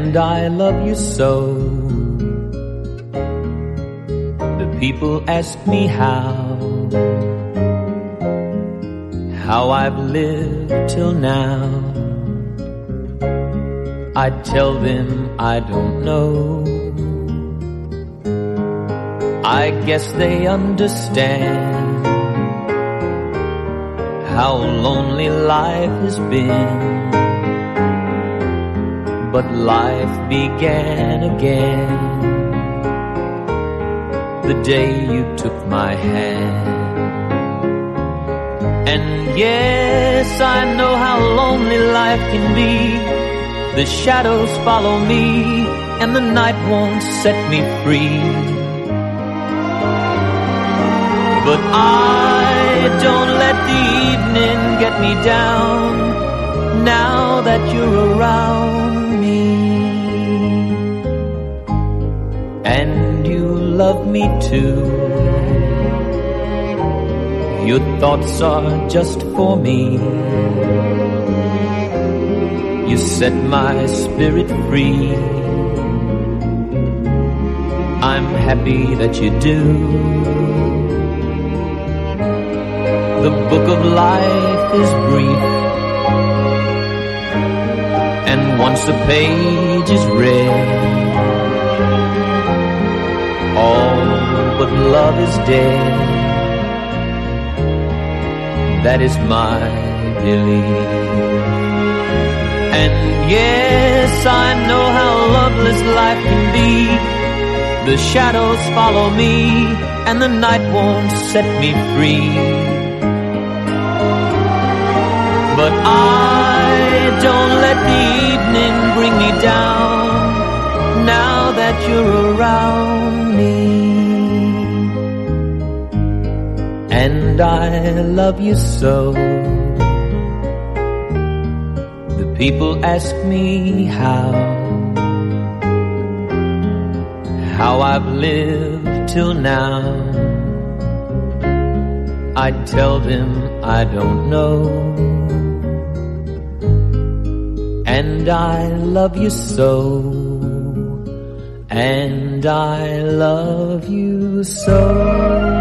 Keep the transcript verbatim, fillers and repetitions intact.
and I love you so. The people ask me how, how I've lived till now. I tell them I don't know. I guess they understand how lonely life has been. But life began again the day you took my hand. And yes, I know how lonely life can be. The shadows follow me, and the night won't set me free. But I don't let the evening get me down, now that you're around me. And you love me too. Your thoughts are just for me. You set my spirit free. I'm happy that you do. The book of life is brief, and once a page is read, all but love is dead. That is my belief. And yes, I know how loveless life can be. The shadows follow me, and the night won't set me free. But I don't let the evening bring me down, now that you're around me. And I love you so. The people ask me how, how I've lived till now. I tell them I don't know. And I love you so, and I love you so.